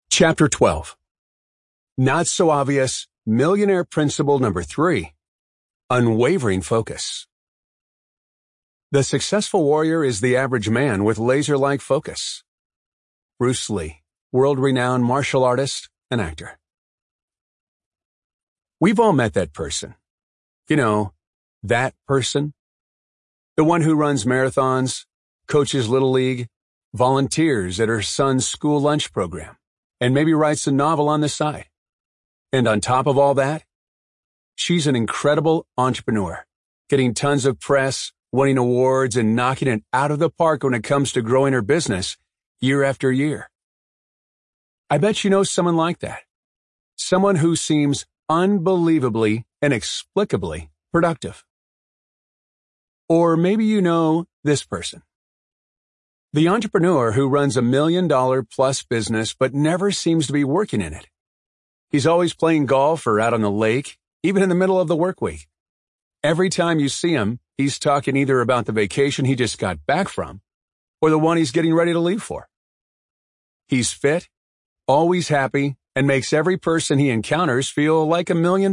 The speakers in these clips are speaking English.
Chapter 12. Not so obvious millionaire principle number 3. Unwavering focus. The successful warrior is the average man with laser-like focus. Bruce Lee, world-renowned martial artist and actor. We've all met that person. You know, that person. The one who runs marathons, coaches Little League, volunteers at her son's school lunch program, and maybe writes a novel on the side. And on top of all that, she's an incredible entrepreneur, getting tons of press, winning awards, and knocking it out of the park when it comes to growing her business year after year. I bet you know someone like that. Someone who seems unbelievably, inexplicably productive. Or maybe you know this person. The entrepreneur who runs $1 million plus business but never seems to be working in it. He's always playing golf or out on the lake, even in the middle of the work week. Every time you see him, he's talking either about the vacation he just got back from or the one he's getting ready to leave for. He's fit, always happy, and makes every person he encounters feel like $1 million.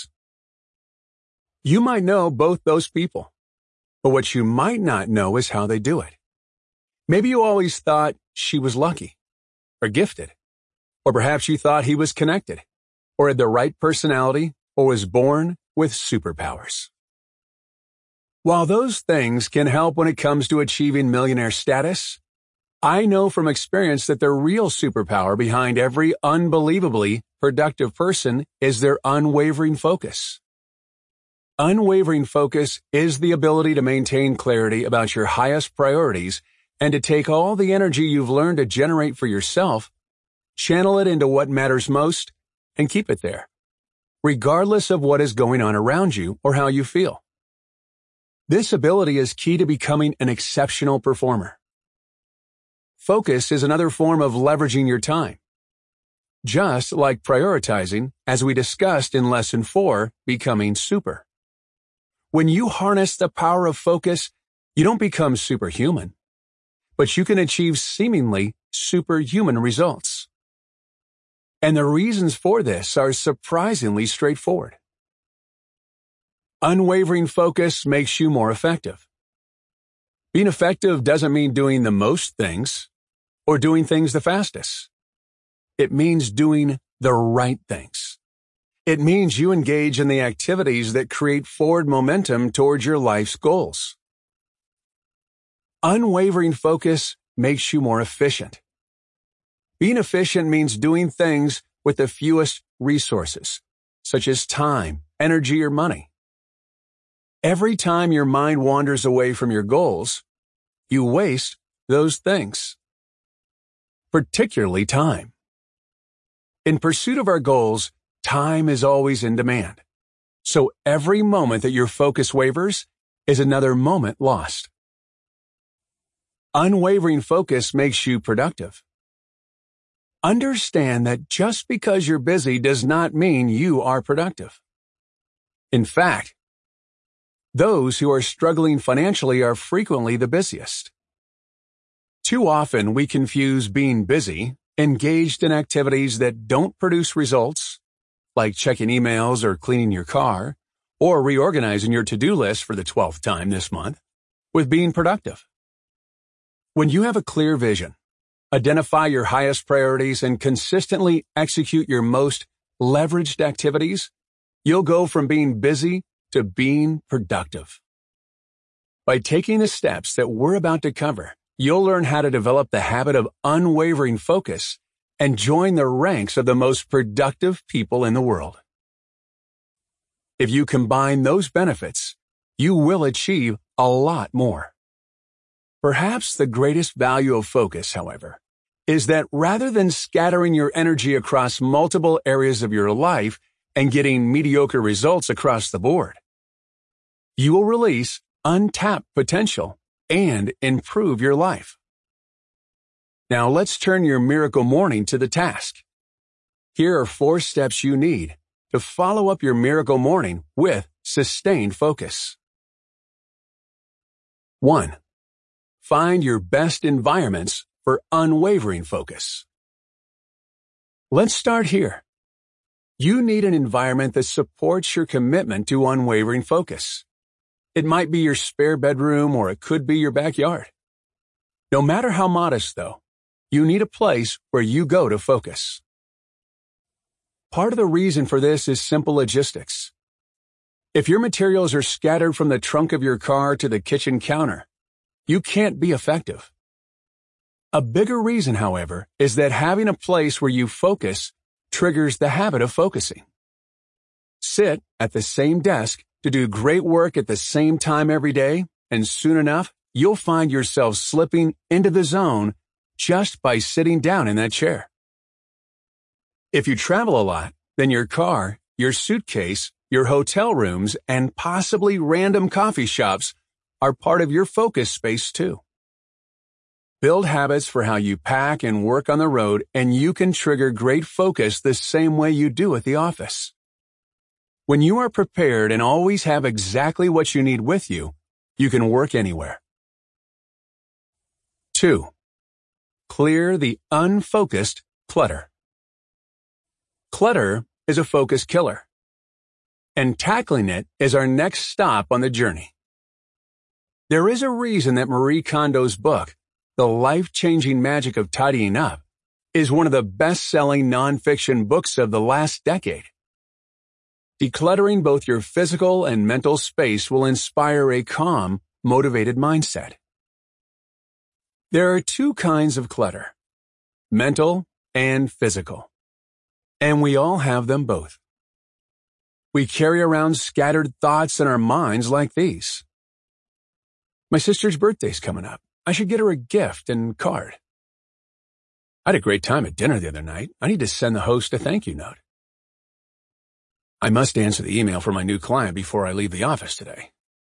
You might know both those people, but what you might not know is how they do it. Maybe you always thought she was lucky, or gifted, or perhaps you thought he was connected, or had the right personality, or was born with superpowers. While those things can help when it comes to achieving millionaire status, I know from experience that the real superpower behind every unbelievably productive person is their unwavering focus. Unwavering focus is the ability to maintain clarity about your highest priorities and to take all the energy you've learned to generate for yourself, channel it into what matters most, and keep it there, regardless of what is going on around you or how you feel. This ability is key to becoming an exceptional performer. Focus is another form of leveraging your time. Just like prioritizing, as we discussed in Lesson 4, Becoming Super. When you harness the power of focus, you don't become superhuman, but you can achieve seemingly superhuman results. And the reasons for this are surprisingly straightforward. Unwavering focus makes you more effective. Being effective doesn't mean doing the most things or doing things the fastest. It means doing the right things. It means you engage in the activities that create forward momentum towards your life's goals. Unwavering focus makes you more efficient. Being efficient means doing things with the fewest resources, such as time, energy, or money. Every time your mind wanders away from your goals, you waste those things, particularly time. In pursuit of our goals, time is always in demand. So every moment that your focus wavers is another moment lost. Unwavering focus makes you productive. Understand that just because you're busy does not mean you are productive. In fact, those who are struggling financially are frequently the busiest. Too often we confuse being busy, engaged in activities that don't produce results, like checking emails or cleaning your car, or reorganizing your to-do list for the 12th time this month, with being productive. When you have a clear vision, identify your highest priorities, and consistently execute your most leveraged activities, you'll go from being busy to being productive. By taking the steps that we're about to cover, you'll learn how to develop the habit of unwavering focus and join the ranks of the most productive people in the world. If you combine those benefits, you will achieve a lot more. Perhaps the greatest value of focus, however, is that rather than scattering your energy across multiple areas of your life and getting mediocre results across the board, you will release untapped potential and improve your life. Now let's turn your miracle morning to the task. Here are 4 steps you need to follow up your miracle morning with sustained focus. 1. Find your best environments for unwavering focus. Let's start here. You need an environment that supports your commitment to unwavering focus. It might be your spare bedroom or it could be your backyard. No matter how modest, though, you need a place where you go to focus. Part of the reason for this is simple logistics. If your materials are scattered from the trunk of your car to the kitchen counter, you can't be effective. A bigger reason, however, is that having a place where you focus triggers the habit of focusing. Sit at the same desk to do great work at the same time every day, and soon enough, you'll find yourself slipping into the zone just by sitting down in that chair. If you travel a lot, then your car, your suitcase, your hotel rooms, and possibly random coffee shops are part of your focus space too. Build habits for how you pack and work on the road, and you can trigger great focus the same way you do at the office. When you are prepared and always have exactly what you need with you, you can work anywhere. 2. Clear the unfocused clutter. Clutter is a focus killer, and tackling it is our next stop on the journey. There is a reason that Marie Kondo's book, The Life-Changing Magic of Tidying Up, is one of the best-selling nonfiction books of the last decade. Decluttering both your physical and mental space will inspire a calm, motivated mindset. There are two kinds of clutter, mental and physical, and we all have them both. We carry around scattered thoughts in our minds like these. My sister's birthday's coming up. I should get her a gift and card. I had a great time at dinner the other night. I need to send the host a thank you note. I must answer the email for my new client before I leave the office today.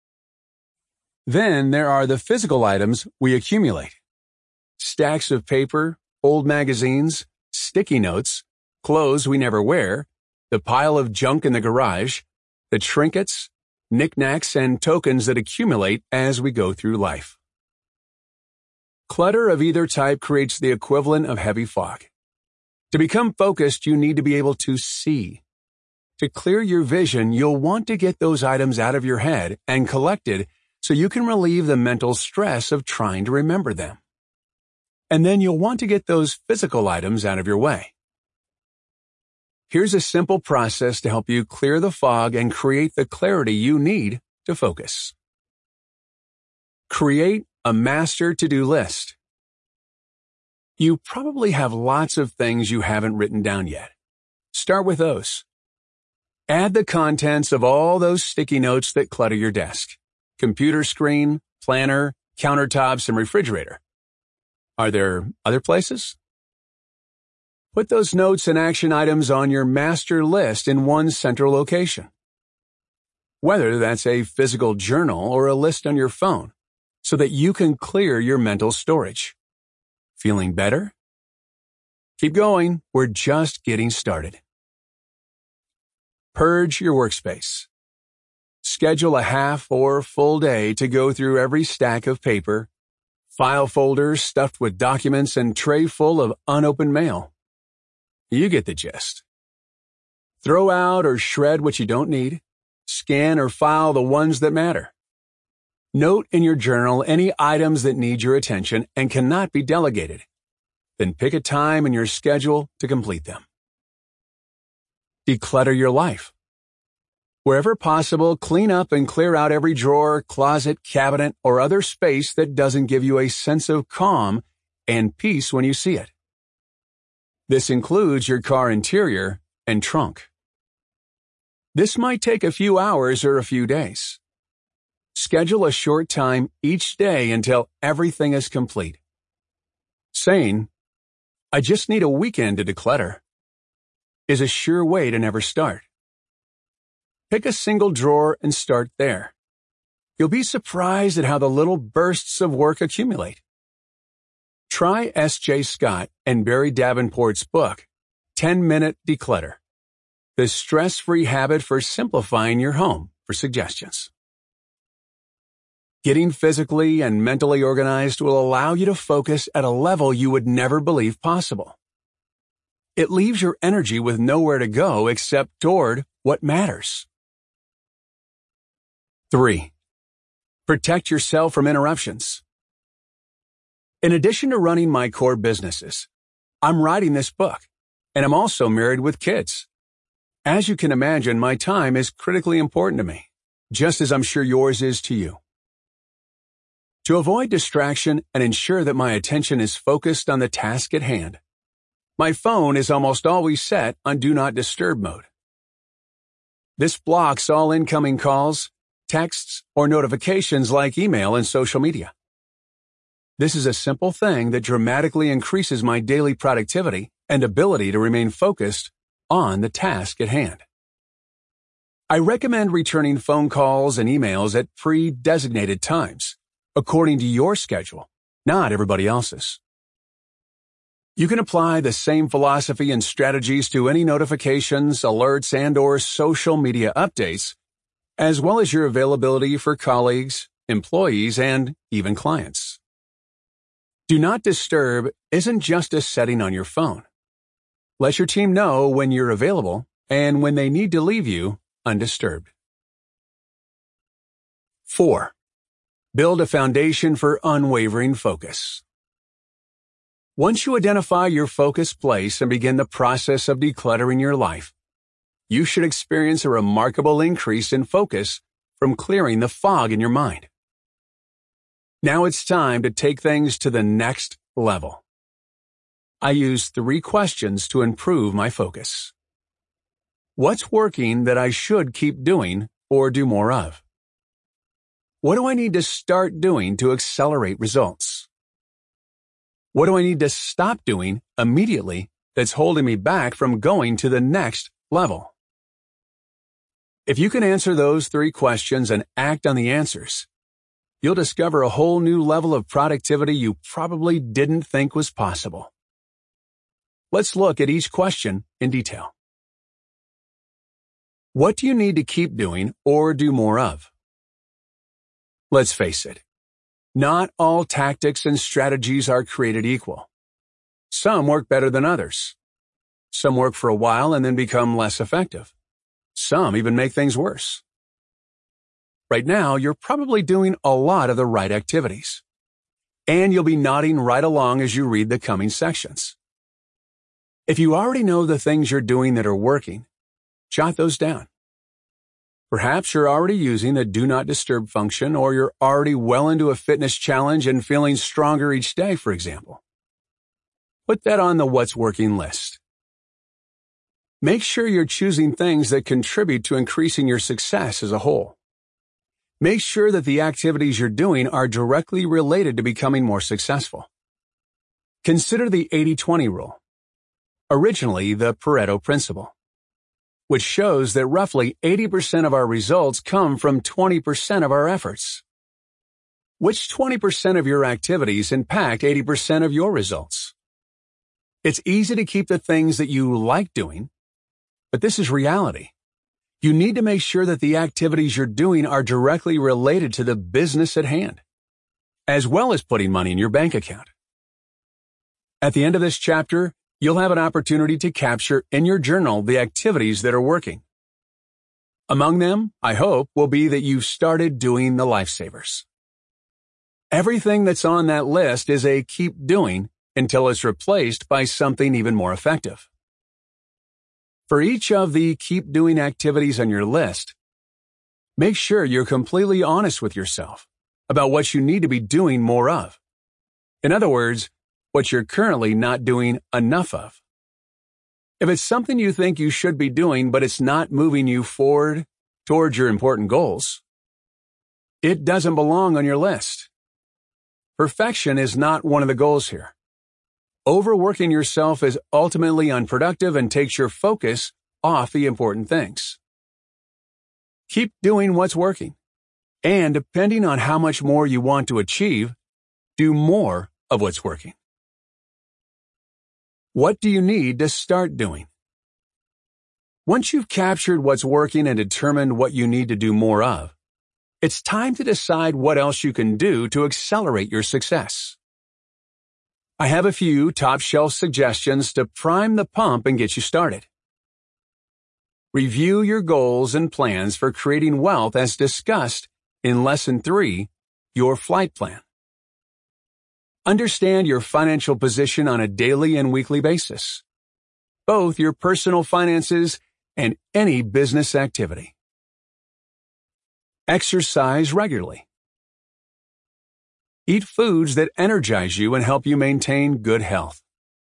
Then there are the physical items we accumulate. Stacks of paper, old magazines, sticky notes, clothes we never wear, the pile of junk in the garage, the trinkets, knickknacks, and tokens that accumulate as we go through life. Clutter of either type creates the equivalent of heavy fog. To become focused, you need to be able to see. To clear your vision, you'll want to get those items out of your head and collected so you can relieve the mental stress of trying to remember them. And then you'll want to get those physical items out of your way. Here's a simple process to help you clear the fog and create the clarity you need to focus. Create a master to-do list. You probably have lots of things you haven't written down yet. Start with those. Add the contents of all those sticky notes that clutter your desk, computer screen, planner, countertops, and refrigerator. Are there other places? Put those notes and action items on your master list in one central location. Whether that's a physical journal or a list on your phone, so that you can clear your mental storage. Feeling better? Keep going, we're just getting started. Purge your workspace. Schedule a half or full day to go through every stack of paper, file folders stuffed with documents, and tray full of unopened mail. You get the gist. Throw out or shred what you don't need. Scan or file the ones that matter. Note in your journal any items that need your attention and cannot be delegated. Then pick a time in your schedule to complete them. Declutter your life. Wherever possible, clean up and clear out every drawer, closet, cabinet, or other space that doesn't give you a sense of calm and peace when you see it. This includes your car interior and trunk. This might take a few hours or a few days. Schedule a short time each day until everything is complete. Saying, "I just need a weekend to declutter," is a sure way to never start. Pick a single drawer and start there. You'll be surprised at how the little bursts of work accumulate. Try S.J. Scott and Barry Davenport's book, 10-Minute Declutter, the stress-free habit for simplifying your home, for suggestions. Getting physically and mentally organized will allow you to focus at a level you would never believe possible. It leaves your energy with nowhere to go except toward what matters. 3. Protect yourself from interruptions. In addition to running my core businesses, I'm writing this book, and I'm also married with kids. As you can imagine, my time is critically important to me, just as I'm sure yours is to you. To avoid distraction and ensure that my attention is focused on the task at hand, my phone is almost always set on Do Not Disturb mode. This blocks all incoming calls, texts, or notifications like email and social media. This is a simple thing that dramatically increases my daily productivity and ability to remain focused on the task at hand. I recommend returning phone calls and emails at pre-designated times, according to your schedule, not everybody else's. You can apply the same philosophy and strategies to any notifications, alerts, and/or social media updates, as well as your availability for colleagues, employees, and even clients. Do Not Disturb isn't just a setting on your phone. Let your team know when you're available and when they need to leave you undisturbed. 4. Build a foundation for unwavering focus. Once you identify your focus place and begin the process of decluttering your life, you should experience a remarkable increase in focus from clearing the fog in your mind. Now it's time to take things to the next level. I use 3 questions to improve my focus. What's working that I should keep doing or do more of? What do I need to start doing to accelerate results? What do I need to stop doing immediately that's holding me back from going to the next level? If you can answer those 3 questions and act on the answers, you'll discover a whole new level of productivity you probably didn't think was possible. Let's look at each question in detail. What do you need to keep doing or do more of? Let's face it. Not all tactics and strategies are created equal. Some work better than others. Some work for a while and then become less effective. Some even make things worse. Right now, you're probably doing a lot of the right activities. And you'll be nodding right along as you read the coming sections. If you already know the things you're doing that are working, jot those down. Perhaps you're already using the Do Not Disturb function, or you're already well into a fitness challenge and feeling stronger each day, for example. Put that on the What's Working list. Make sure you're choosing things that contribute to increasing your success as a whole. Make sure that the activities you're doing are directly related to becoming more successful. Consider the 80-20 rule, originally the Pareto principle, which shows that roughly 80% of our results come from 20% of our efforts. Which 20% of your activities impact 80% of your results? It's easy to keep the things that you like doing, but this is reality. You need to make sure that the activities you're doing are directly related to the business at hand, as well as putting money in your bank account. At the end of this chapter, you'll have an opportunity to capture in your journal the activities that are working. Among them, I hope, will be that you've started doing the lifesavers. Everything that's on that list is a keep doing until it's replaced by something even more effective. For each of the keep doing activities on your list, make sure you're completely honest with yourself about what you need to be doing more of. In other words, what you're currently not doing enough of. If it's something you think you should be doing but it's not moving you forward towards your important goals, it doesn't belong on your list. Perfection is not one of the goals here. Overworking yourself is ultimately unproductive and takes your focus off the important things. Keep doing what's working, and depending on how much more you want to achieve, do more of what's working. What do you need to start doing? Once you've captured what's working and determined what you need to do more of, it's time to decide what else you can do to accelerate your success. I have a few top-shelf suggestions to prime the pump and get you started. Review your goals and plans for creating wealth as discussed in Lesson 3, Your Flight Plan. Understand your financial position on a daily and weekly basis, both your personal finances and any business activity. Exercise regularly. Eat foods that energize you and help you maintain good health.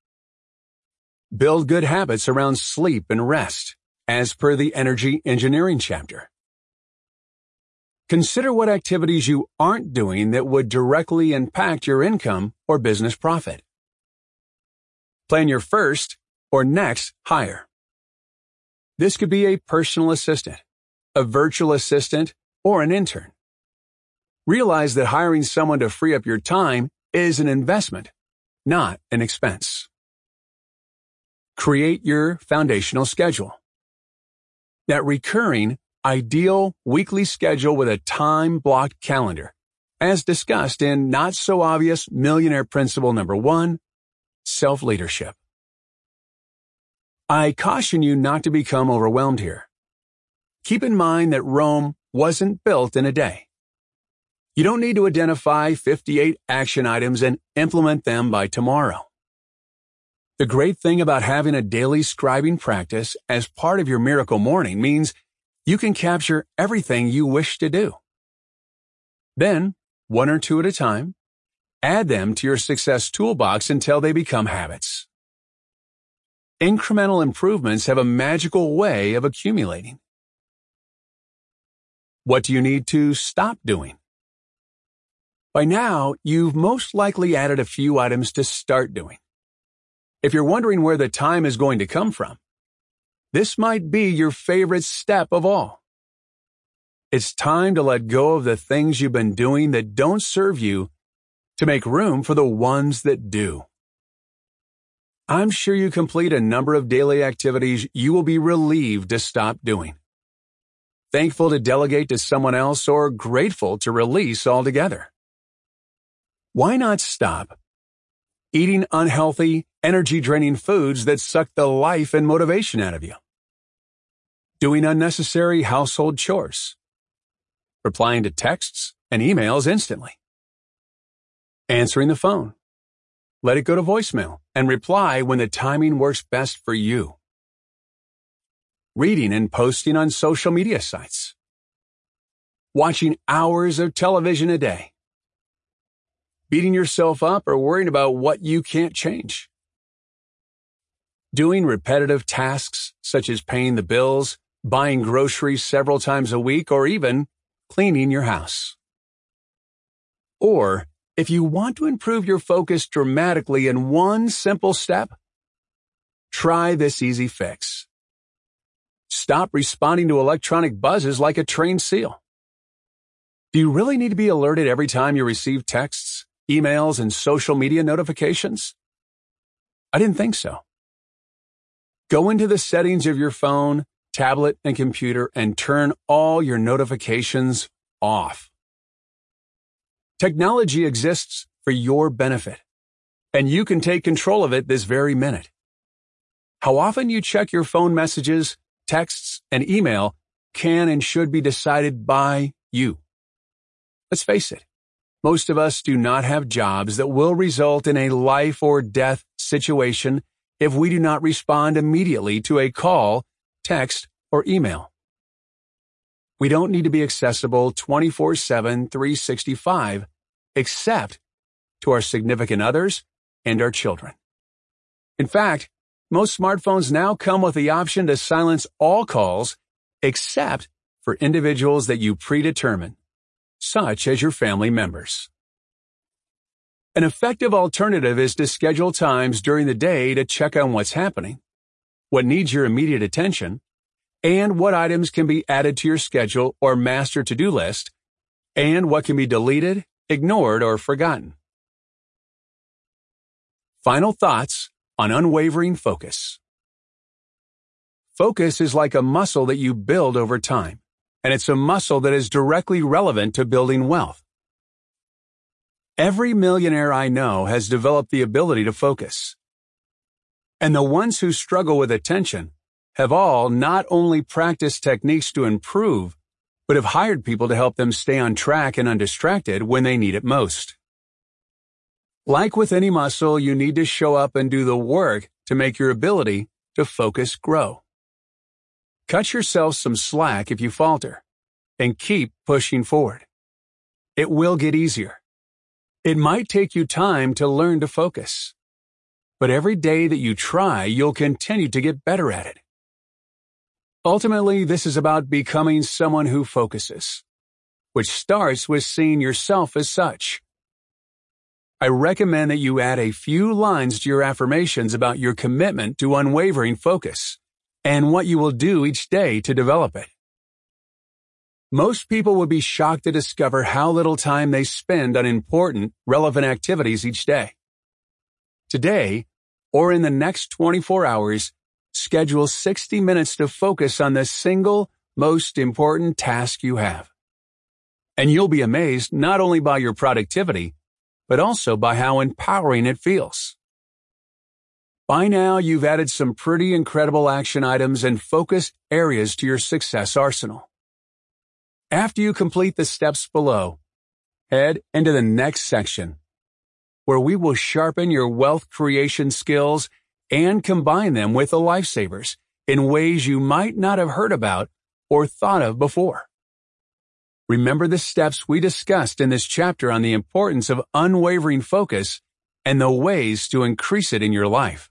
Build good habits around sleep and rest, as per the Energy Engineering chapter. Consider what activities you aren't doing that would directly impact your income or business profit. Plan your first or next hire. This could be a personal assistant, a virtual assistant, or an intern. Realize that hiring someone to free up your time is an investment, not an expense. Create your foundational schedule. That recurring, ideal weekly schedule with a time-blocked calendar, as discussed in Not So Obvious Millionaire Principle Number 1, Self-Leadership. I caution you not to become overwhelmed here. Keep in mind that Rome wasn't built in a day. You don't need to identify 58 action items and implement them by tomorrow. The great thing about having a daily scribing practice as part of your miracle morning means you can capture everything you wish to do. Then, one or two at a time, add them to your success toolbox until they become habits. Incremental improvements have a magical way of accumulating. What do you need to stop doing? By now, you've most likely added a few items to start doing. If you're wondering where the time is going to come from, this might be your favorite step of all. It's time to let go of the things you've been doing that don't serve you to make room for the ones that do. I'm sure you complete a number of daily activities you will be relieved to stop doing, thankful to delegate to someone else, or grateful to release altogether. Why not stop eating unhealthy, energy-draining foods that suck the life and motivation out of you? Doing unnecessary household chores? Replying to texts and emails instantly? Answering the phone? Let it go to voicemail and reply when the timing works best for you. Reading and posting on social media sites? Watching hours of television a day? Beating yourself up or worrying about what you can't change? Doing repetitive tasks such as paying the bills, buying groceries several times a week, or even cleaning your house? Or, if you want to improve your focus dramatically in one simple step, try this easy fix. Stop responding to electronic buzzes like a trained seal. Do you really need to be alerted every time you receive texts, emails, and social media notifications? I didn't think so. Go into the settings of your phone, tablet, and computer and turn all your notifications off. Technology exists for your benefit, and you can take control of it this very minute. How often you check your phone messages, texts, and email can and should be decided by you. Let's face it. Most of us do not have jobs that will result in a life or death situation if we do not respond immediately to a call, text, or email. We don't need to be accessible 24/7, 365, except to our significant others and our children. In fact, most smartphones now come with the option to silence all calls except for individuals that you predetermine, such as your family members. An effective alternative is to schedule times during the day to check on what's happening, what needs your immediate attention, and what items can be added to your schedule or master to-do list, and what can be deleted, ignored, or forgotten. Final thoughts on unwavering focus. Focus is like a muscle that you build over time, and it's a muscle that is directly relevant to building wealth. Every millionaire I know has developed the ability to focus. And the ones who struggle with attention have all not only practiced techniques to improve, but have hired people to help them stay on track and undistracted when they need it most. Like with any muscle, you need to show up and do the work to make your ability to focus grow. Cut yourself some slack if you falter, and keep pushing forward. It will get easier. It might take you time to learn to focus, but every day that you try, you'll continue to get better at it. Ultimately, this is about becoming someone who focuses, which starts with seeing yourself as such. I recommend that you add a few lines to your affirmations about your commitment to unwavering focus and what you will do each day to develop it. Most people would be shocked to discover how little time they spend on important, relevant activities each day. Today, or in the next 24 hours, schedule 60 minutes to focus on the single most important task you have. And you'll be amazed not only by your productivity, but also by how empowering it feels. By now, you've added some pretty incredible action items and focus areas to your success arsenal. After you complete the steps below, head into the next section, where we will sharpen your wealth creation skills and combine them with the lifesavers in ways you might not have heard about or thought of before. Remember the steps we discussed in this chapter on the importance of unwavering focus and the ways to increase it in your life.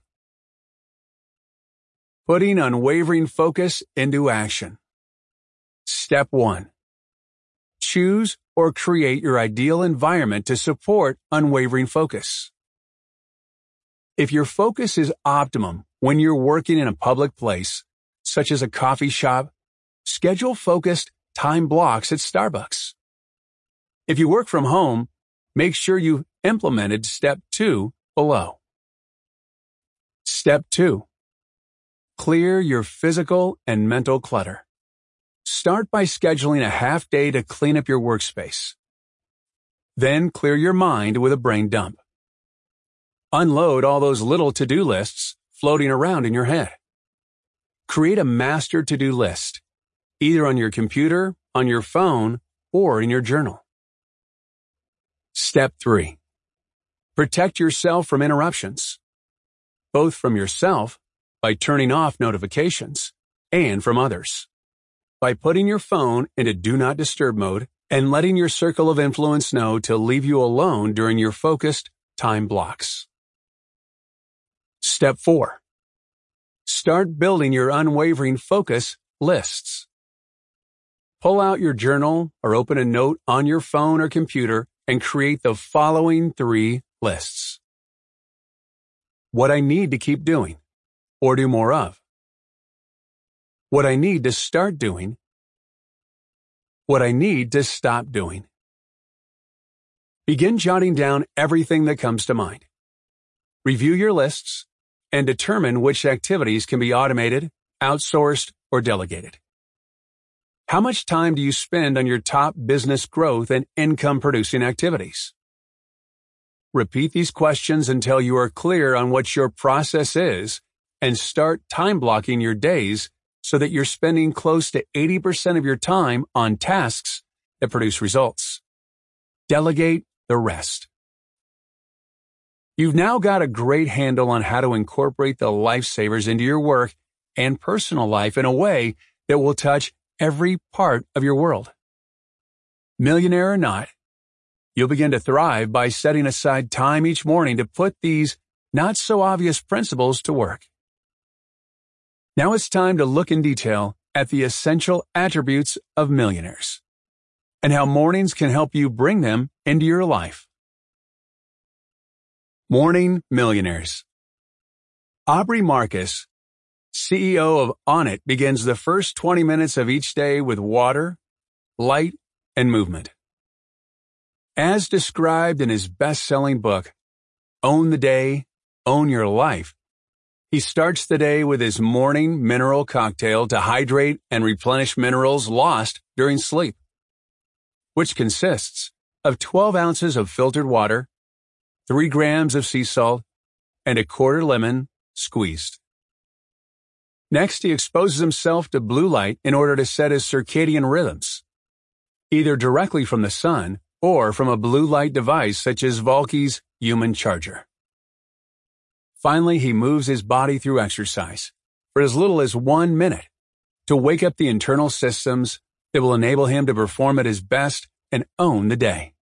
Putting unwavering focus into action. Step 1. Choose or create your ideal environment to support unwavering focus. If your focus is optimum when you're working in a public place, such as a coffee shop, schedule focused time blocks at Starbucks. If you work from home, make sure you implemented Step 2 below. Step 2. Clear your physical and mental clutter. Start by scheduling a half day to clean up your workspace. Then clear your mind with a brain dump. Unload all those little to-do lists floating around in your head. Create a master to-do list, either on your computer, on your phone, or in your journal. Step 3. Protect yourself from interruptions, both from yourself by turning off notifications and from others, by putting your phone into Do Not Disturb mode and letting your circle of influence know to leave you alone during your focused time blocks. Step 4. Start building your unwavering focus lists. Pull out your journal or open a note on your phone or computer and create the following 3 lists. What I need to keep doing or do more of. What I need to start doing. What I need to stop doing. Begin jotting down everything that comes to mind. Review your lists and determine which activities can be automated, outsourced, or delegated. How much time do you spend on your top business growth and income-producing activities? Repeat these questions until you are clear on what your process is and start time blocking your days so that you're spending close to 80% of your time on tasks that produce results. Delegate the rest. You've now got a great handle on how to incorporate the lifesavers into your work and personal life in a way that will touch every part of your world. Millionaire or not, you'll begin to thrive by setting aside time each morning to put these not-so-obvious principles to work. Now it's time to look in detail at the essential attributes of millionaires and how mornings can help you bring them into your life. Morning Millionaires. Aubrey Marcus, CEO of Onnit, begins the first 20 minutes of each day with water, light, and movement. As described in his best-selling book, Own the Day, Own Your Life, he starts the day with his morning mineral cocktail to hydrate and replenish minerals lost during sleep, which consists of 12 ounces of filtered water, 3 grams of sea salt, and a quarter lemon squeezed. Next, he exposes himself to blue light in order to set his circadian rhythms, either directly from the sun or from a blue light device such as Valky's Human Charger. Finally, he moves his body through exercise for as little as 1 minute to wake up the internal systems that will enable him to perform at his best and own the day.